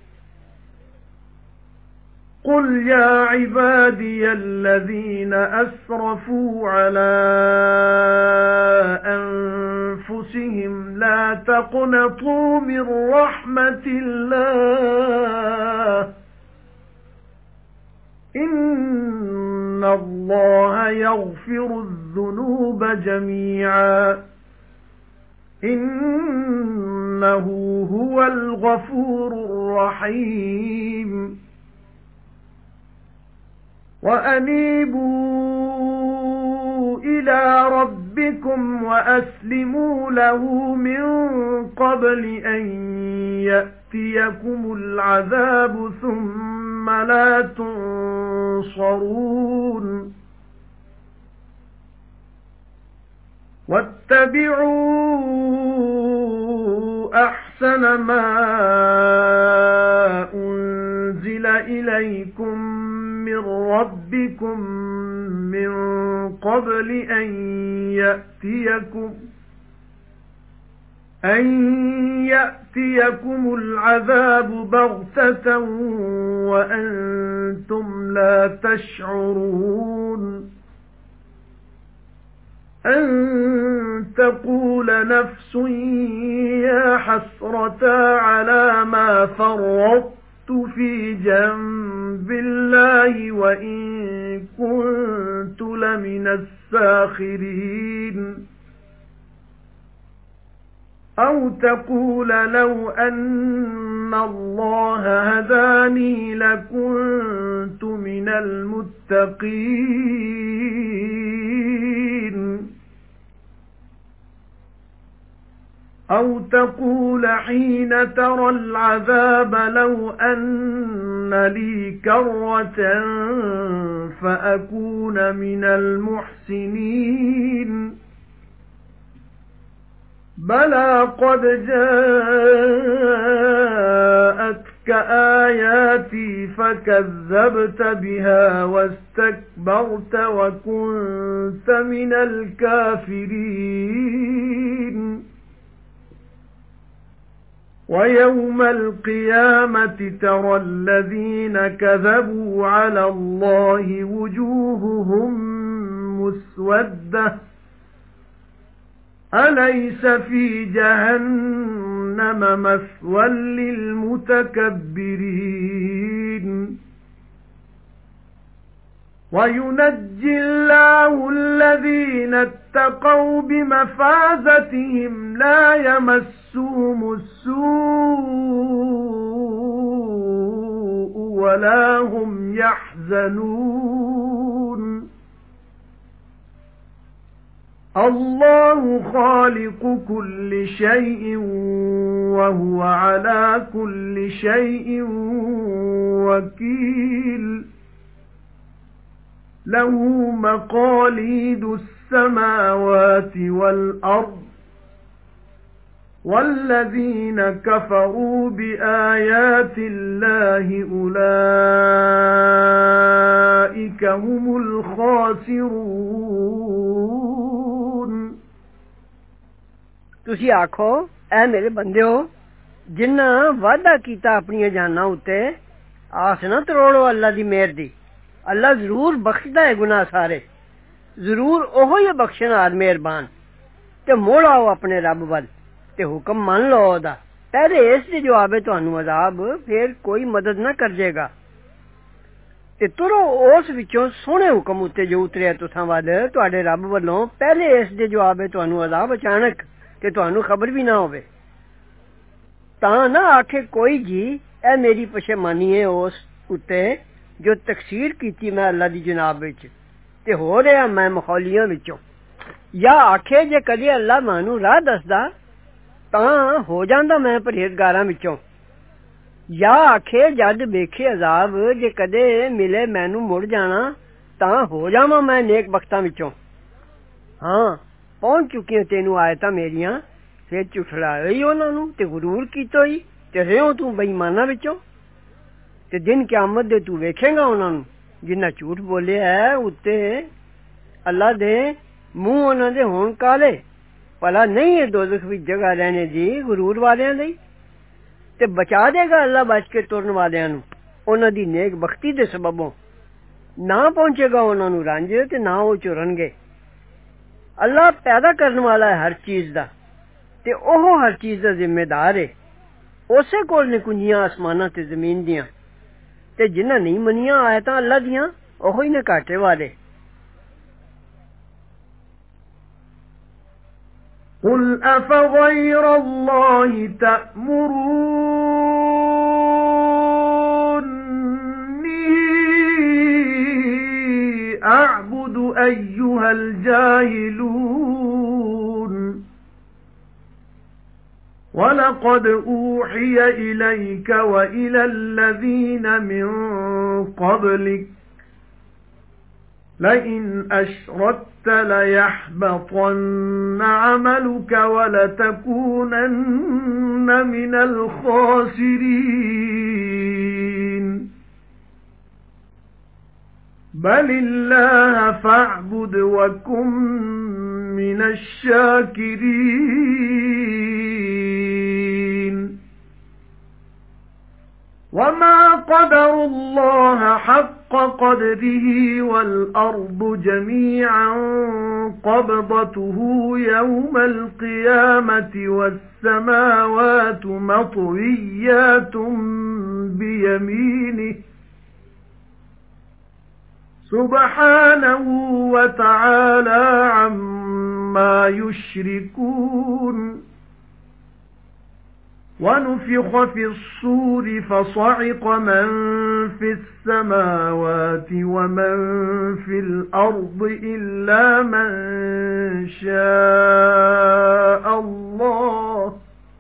قُلْ يَا عِبَادِيَ الَّذِينَ أَسْرَفُوا عَلَى أَنفُسِهِمْ لَا تَقْنَطُوا مِنْ رَحْمَةِ اللَّهِ إِنَّ اللَّهَ يَغْفِرُ الذُّنُوبَ جَمِيعًا إِنَّهُ هُوَ الْغَفُورُ الرَّحِيمُ وَأَنِيبُوا إِلَى رَبِّكُمْ وَأَسْلِمُوا لَهُ مِنْ قَبْلِ أَنْ يَأْتِيَكُمُ يَأْتِيَكُمُ الْعَذَابُ ثُمَّ لَا تُنصَرُونَ وَاتَّبِعُوا أَحْسَنَ مَا أُنْزِلَ إِلَيْكُمْ مِنْ رَبِّكُمْ مِنْ قَبْلِ أَنْ يَأْتِيَكُمْ أَنْ يَأْتِيَكُمُ الْعَذَابُ بَغْتَةً وَأَنْتُمْ لَا تَشْعُرُونَ أَن تَقُولَ نَفْسٌ يَا حَسْرَتَا عَلَى مَا فَرَّطتُ فِي جَنبِ اللَّهِ وَإِن كُنتُ لَمِنَ السَّاخِرِينَ أَوْ تَقُولَ لَوْ أَنَّ اللَّهَ هَدَانِي لَكُنتُ مِنَ الْمُتَّقِينَ أَوْ تَقُولَ حِينَ تَرَى الْعَذَابَ لَوْ أَنَّ لِي كَرَّةً فَأَكُونَ مِنَ الْمُحْسِنِينَ بَلَى قَدْ جَاءَتْكَ آيَاتِي فَكَذَّبْتَ بِهَا وَاسْتَكْبَرْتَ وَكُنْتَ مِنَ الْكَافِرِينَ وَيَوْمَ الْقِيَامَةِ تَرَى الَّذِينَ كَذَبُوا عَلَى اللَّهِ وُجُوهُهُمْ مُسْوَدَّةٌ أَلَيْسَ فِي جَهَنَّمَ مَثْوًى لِلْمُتَكَبِّرِينَ وَيُنَجِّي اللَّهُ الَّذِينَ اتَّقَوْا بِمَفَازَتِهِمْ لَا يَمَسُّهُمُ السُّوءُ وَلَا هُمْ يَحْزَنُونَ اللَّهُ خَالِقُ كُلِّ شَيْءٍ وَهُوَ عَلَى كُلِّ شَيْءٍ وَكِيلٌ لَهُ مَقَالِيدُ السَّمَاوَاتِ وَالْأَرْضِ وَالَّذِينَ كَفَرُوا بِآيَاتِ اللَّهِ أُولَئِكَ هُمُ الْخَاسِرُونَ ਤੁਸੀਂ ਆਖੋ ਐ ਮੇਰੇ ਬੰਦਿਓ ਜਿਨ੍ਹਾਂ ਵਾਅਦਾ ਕੀਤਾ ਆਪਣੀਆਂ ਜਾਨਾਂ ਉੱਤੇ ਆਸ ਨਾ ਤਰੋੜੋ ਅੱਲਾ ਦੀ ਮਿਹਰ ਦੀ ਅੱਲਾ ਜ਼ਰੂਰ ਬਖਸ਼ਦਾ ਹੈ ਗੁਨਾਹ ਸਾਰੇ ਜ਼ਰੂਰ ਉਹੋ ਹੀ ਬਖਸ਼ਣਹਾਰ ਮਿਹਰਬਾਨ ਤੇ ਮੋੜ ਆਓ ਆਪਣੇ ਰੱਬ ਵੱਲ ਤੇ ਹੁਕਮ ਮੰਨ ਲਓ ਉਹਦਾ ਪਹਿਲੇ ਇਸ ਦੇ ਜਵਾਬੇ ਤੁਹਾਨੂੰ ਅਜ਼ਾਬ ਫਿਰ ਕੋਈ ਮਦਦ ਨਾ ਕਰ ਜਾਏਗਾ ਤੇ ਤੁਰੋ ਉਸ ਵਿੱਚੋਂ ਸੋਹਣੇ ਹੁਕਮ ਉੱਤੇ ਜੋ ਉਤਰਿਆ ਤੁਸਾਂ ਵੱਲ ਤੁਹਾਡੇ ਰੱਬ ਵੱਲੋਂ ਪਹਿਲੇ ਇਸ ਦੇ ਜਵਾਬੇ ਤੁਹਾਨੂੰ ਅਜ਼ਾਬ ਅਚਾਨਕ ਤੇ ਤੁਹਾਨੂੰ ਖਬਰ ਵੀ ਨਾ ਹੋਵੇ ਤਾਂ ਨਾ ਆਖੇ ਕੋਈ ਜੀ ਇਹ ਮੇਰੀ ਪਸ਼ੇਮਾਨੀ ਹੈ ਉਸ ਉੱਤੇ ਜੋ ਤਕਸੀਰ ਕੀਤੀ ਮੈਂ ਅੱਲਾ ਦੀ ਜਨਾਬ ਵਿੱਚ ਤੇ ਹੋ ਰਿਹਾ ਮੈਂ ਮਖੌਲੀਆਂ ਵਿੱਚੋਂ ਜਾਂ ਆਖੇ ਜੇ ਕਦੇ ਅੱਲਾ ਮੈਨੂੰ ਰਾਹ ਦੱਸਦਾ ਤਾਂ ਹੋ ਜਾਂਦਾ ਮੈਂ ਪਰਹੇਜ਼ਗਾਰਾਂ ਵਿੱਚੋਂ ਜਾਂ ਆਖੇ ਜਦ ਵੇਖੇ ਅਜ਼ਾਬ ਜੇ ਕਦੇ ਮਿਲੇ ਮੈਨੂੰ ਮੁੜ ਜਾਣਾ ਤਾਂ ਹੋ ਜਾਵਾਂ ਮੈਂ ਨੇਕ ਬਖਤਾਂ ਵਿੱਚੋਂ ਹਾਂ ਪਹੁੰਚ ਚੁੱਕੀਆਂ ਤੈਨੂੰ ਆਇਤਾਂ ਮੇਰੀਆਂ ਫਿਰ ਝੁਠਲਾਇਆ ਹੀ ਉਹਨਾਂ ਨੂੰ ਤੇ ਗੁਰੂਰ ਕੀਤਾ ਹੀ ਤੇ ਰਿਓ ਤੂੰ ਬੇਈਮਾਨਾਂ ਵਿੱਚੋਂ ਤੇ ਦਿਨ ਕਿਆਮਤ ਦੇ ਤੂੰ ਵੇਖੇਗਾ ਉਹਨਾਂ ਨੂੰ ਜਿਨ੍ਹਾਂ ਝੂਠ ਬੋਲਿਆ ਹੈ ਉੱਤੇ ਅੱਲਾ ਦੇ ਮੂੰਹ ਉਹਨਾਂ ਦੇ ਹੋਣ ਕਾਲੇ ਭਲਾ ਨਹੀਂ ਹੈ ਦੋਜ਼ਖ ਵਿੱਚ ਜਗ੍ਹਾ ਰਹਿਣੇ ਦੀ ਗੁਰੂਰ ਵਾਲਿਆਂ ਲਈ ਤੇ ਬਚਾ ਦੇਗਾ ਅੱਲਾ ਬਚ ਕੇ ਤੁਰਨ ਵਾਲਿਆਂ ਨੂੰ ਉਹਨਾਂ ਦੀ ਨੇਕ ਬਖਤੀ ਦੇ ਸਬਬੋਂ ਨਾ ਪਹੁੰਚੇਗਾ ਉਹਨਾਂ ਨੂੰ ਰੰਜ ਤੇ ਨਾ ਉਹ ਚੁਰਨਗੇ ਅੱਲਾ ਪੈਦਾ ਕਰਨ ਵਾਲਾ ਹੈ ਹਰ ਚੀਜ਼ ਦਾ ਤੇ ਉਹ ਹਰ ਚੀਜ਼ ਦਾ ਜ਼ਿੰਮੇਦਾਰ ਹੈ ਉਸੇ ਕੋਲ ਨੇ ਕੁੰਜੀਆਂ ਆਸਮਾਨਾਂ ਤੇ ਜ਼ਮੀਨ ਦੀਆਂ ਤੇ ਜਿਨ੍ਹਾਂ ਨਹੀਂ ਮੰਨੀਆਂ ਆਇਤਾਂ ਅੱਲਾ ਦੀਆਂ ਉਹ ਹੀ ਨੇ ਘਾਟੇ ਵਾਲੇ قُلْ أَفَغَيْرَ اللَّهِ تَأْمُرُونِّي أَعْبُدُ أَيُّهَا الْجَاهِلُونَ وَلَقَدْ قد أوحي إليك وإلى الذين من قبلك لئن أشركت ليحبطن عملك ولتكونن من الخاسرين بل الله فاعبد وكن من الشاكرين وما قدر الله حق قدره والأرض جميعا قبضته يوم القيامة والسماوات مطويات بيمينه سبحانه وتعالى عما يشركون ونفخ في الصور فصعق من في السماوات ومن في الأرض إلا من شاء الله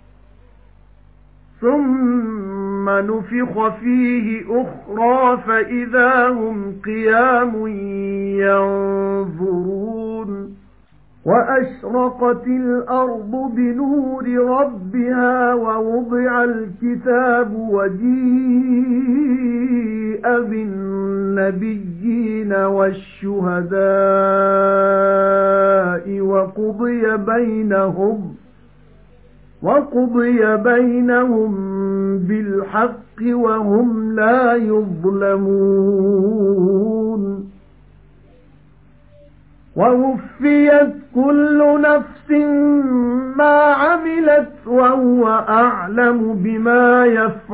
ثم نفخ فيه أخرى فإذا هم قيام ينظرون وأشرقت الأرض بنور ربها ووضع الكتاب وجيء بالنبيين والشهداء وقضي بينهم وَقُضِيَ بَيْنَهُم بِالْحَقِّ وَهُمْ لَا يُظْلَمُونَ وَوُفِّيَتْ كُلُّ نَفْسٍ مَا عَمِلَتْ وَهُوَ أَعْلَمُ بِمَا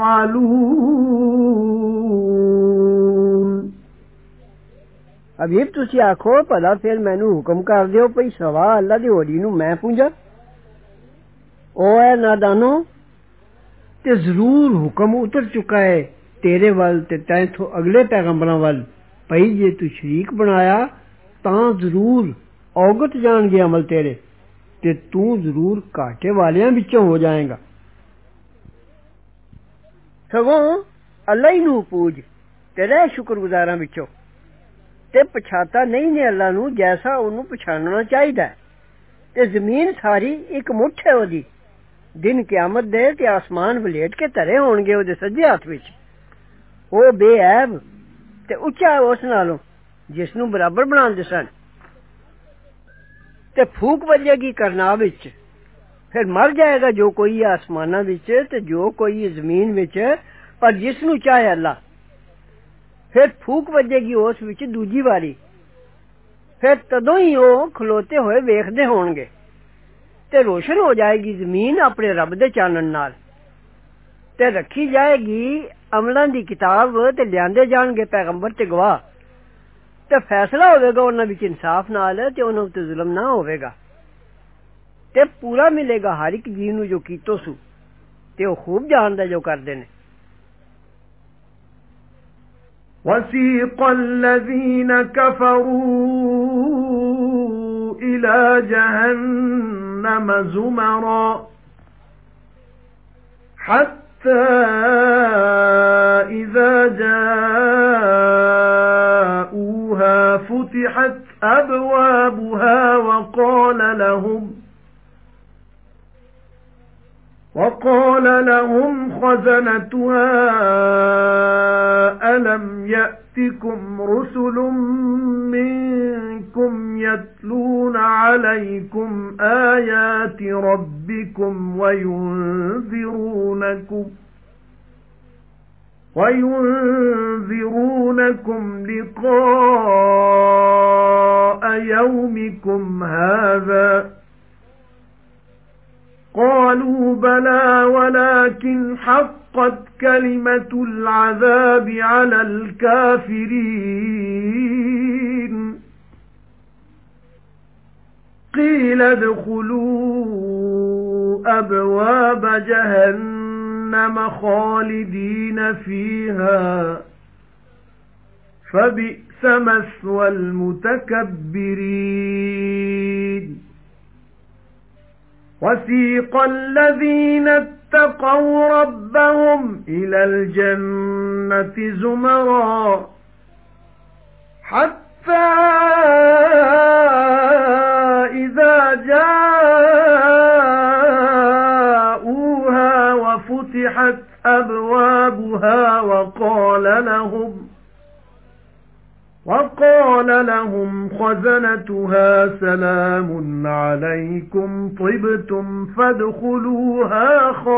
يَفْعَلُونَ اب یہ تسی آکھو بھلا پھر مینوں حکم کر دیو پئی سوا اللہ دی ہولی نوں میں پونجا او اے نادانو تے ضرور حکم اتر چکا ہے تیرے ول تے تینتھوں اگلے پیغمبراں ول پئی جے تو شریک بنایا تاں ضرور اوگت جان گے عمل تیرے تے تو ضرور کاٹے والیاں وچوں ہو جائیں گا سگوں اللہ ہی نوں پوج تیرے شکر گزاراں وچوں تے پچھاتا نہیں نے اللہ نوں جیسا اونوں پچھاننا چاہیدا ہے تے زمین ساری ایک مٹھ ہے اودی دن قیامت دے تے آسمان ولیٹ کے ترے ہون گے اودے سجے ہاتھ وچ او بے عیب تے اونچا اس نالوں جس نوں برابر بناندے سن تے پھوک وجے گی کرنا وچ پھر مر جائے گا جو کوئی آسماناں وچ تے جو کوئی زمین وچ پر جس نوں چاہے اللہ پھر پھوک وجے گی اس وچ دوجی واری پھر تدوں ہی او کھلوتے ہوئے ویکھدے ہون گے تے روشن ہو جائے گی زمین اپنے رب دے چانن نال تے رکھی جائے گی عملاں دی کتاب تے لیاندے جان گے پیغمبر تے گواہ تے فیصلہ ہوے گا انہاں وچ انصاف نال تے انہاں تے ظلم نہ ہوے گا تے پورا ملے گا ہر ایک جی نوں جو کیتو سو تے او خوب جاندا جو کردے نے وَسِيقَ الَّذِينَ كَفَرُوا إِلَى جَهَنَّمَ زُمَرًا حَتَّى إِذَا جَاءُوهَا فُتِحَتْ أَبْوَابُهَا وَقَالَ لَهُمْ وَقَالَ لَهُمْ خَزَنَتُهَا أَلَمْ يَأْتِكُمْ رُسُلٌ مِّنكُمْ يَتْلُونَ عَلَيْكُمْ آيَاتِ رَبِّكُمْ وَيُنذِرُونَكُمْ وَيُنذِرُونَكُمْ لِقَاءَ يَوْمِكُمْ هَذَا قالوا بلى ولكن حقت كلمة العذاب على الكافرين قيل ادخلوا أبواب جهنم خالدين فيها فبئس مثوى المتكبرين وَسِيقَ الَّذِينَ اتقوا ربهم إلى الجنة زمرا حتى إذا جاءوها وفتحت أبوابها وقال لهم وقال لهم خزنتها سلام عليكم طبتم فادخلوها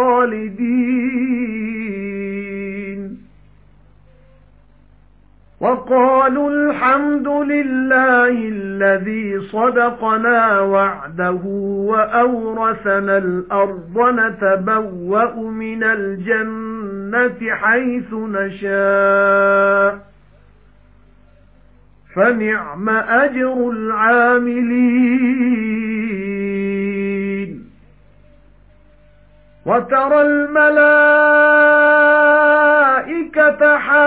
خالدين وقالوا الحمد لله الذي صدقنا وعده وأورثنا الأرض نتبوأ من الجنة حيث نشاء فنعم أجر العاملين وترى الملائكة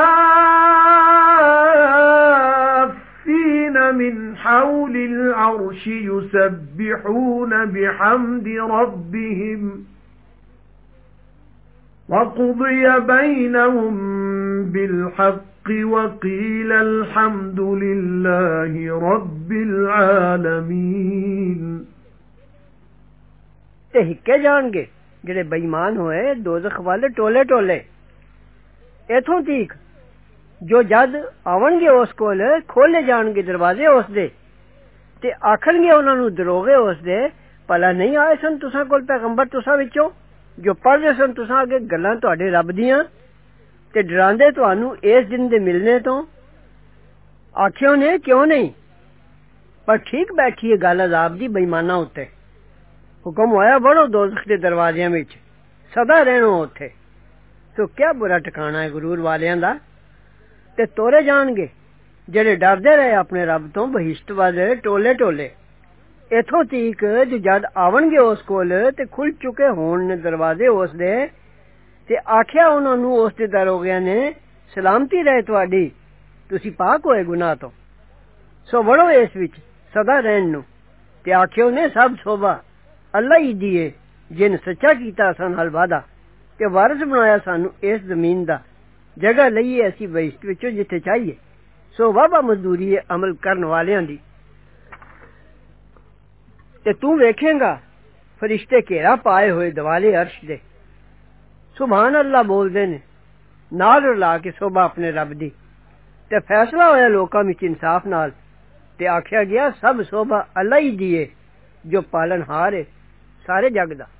حافين من حول العرش يسبحون بحمد ربهم وقضي بينهم بالحق وقيل الحمد لله رب العالمين تے ہکے جان گے جڑے بے ایمان ہوئے دوزخ والے ٹولے ٹولے ایتھوں تیک جو جد آون گے اس کول کھولے جان گے دروازے اس دے تے آکھن گے انہاں نوں دروغے اس دے پلا نہیں آئے سن تساں کول پیغمبر تساں وچوں جو پڑھ رہے سن تساں اگے گلاں تہاڈے رب دیاں تے ڈراندے تانوں اس دن دے ملنے تو آکھیو نے کیوں نہیں پر ٹھیک بیٹھی ہے گل عذاب دی بے ایماناں اُتے حکم ہویا بڑھو دوزخ دے دروازیاں وچ سدا رہنو اوتھے تو کیا برا ٹھکانہ ہے غرور والیاں دا تے تورے جان گے جڑے ڈردے رہے اپنے رب تو بہشت والے ٹولے ٹولے ایتھوں تیک جو جد آون گے اس کول تے کھل چکے ہون نے دروازے اس دے تے آکھیا انہاں نوں اس دے دروغیاں نے سلامتی رہے تواڈی تسی پاک ہوئے گناہ تو سو وڑو اس وچ سدا رہن نو تے آکھیو نے سب صوبہ اللہ ہی دیے جن سچا کیتا سن حل وعدہ تے وارث بنایا سانو اس زمین دا جگہ لئیے اسی بہشت وچوں جتھے چاہیے سو وابا مزدوری ہے عمل کرن والیاں دی تے تو ویکھیں گا فرشتے گھیرا پائے ہوئے دوالے عرش دے سبحان اللہ بول دے نے نال رلا کے صبح اپنے رب دی تے فیصلہ ہویا لوکاں وچ انصاف نال تے آکھیا گیا سب صبح اللہ ہی دیے جو پالن ہار ہے سارے جگ دا